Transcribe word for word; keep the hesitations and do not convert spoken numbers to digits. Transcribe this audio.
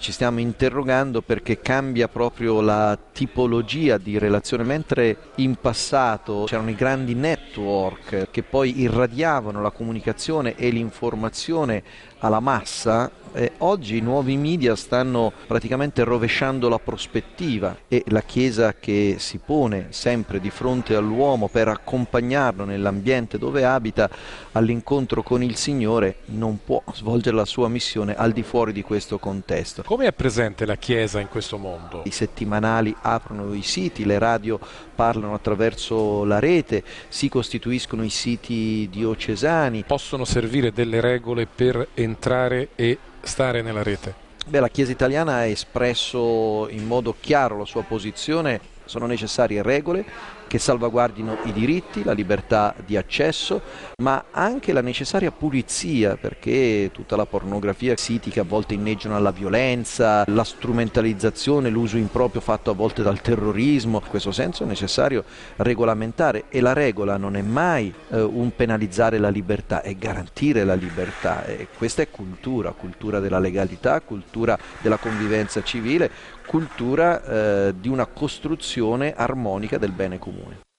ci stiamo interrogando perché cambia proprio la tipologia di relazione, mentre in passato c'erano i grandi network che poi irradiavano la comunicazione e l'informazione alla massa. Eh, oggi i nuovi media stanno praticamente rovesciando la prospettiva e la Chiesa, che si pone sempre di fronte all'uomo per accompagnarlo nell'ambiente dove abita all'incontro con il Signore, non può svolgere la sua missione al di fuori di questo contesto. Come è presente la Chiesa in questo mondo? I settimanali aprono i siti, le radio parlano attraverso la rete, si costituiscono i siti diocesani. Possono servire delle regole per entrare e stare nella rete? Beh, la Chiesa italiana ha espresso in modo chiaro la sua posizione. Sono necessarie regole che salvaguardino i diritti, la libertà di accesso, ma anche la necessaria pulizia, perché tutta la pornografia, siti che a volte inneggiano alla violenza, la strumentalizzazione, l'uso improprio fatto a volte dal terrorismo, in questo senso è necessario regolamentare, e la regola non è mai eh, un penalizzare la libertà, è garantire la libertà, e questa è cultura, cultura della legalità, cultura della convivenza civile, cultura eh, di una costruzione armonica del bene comune.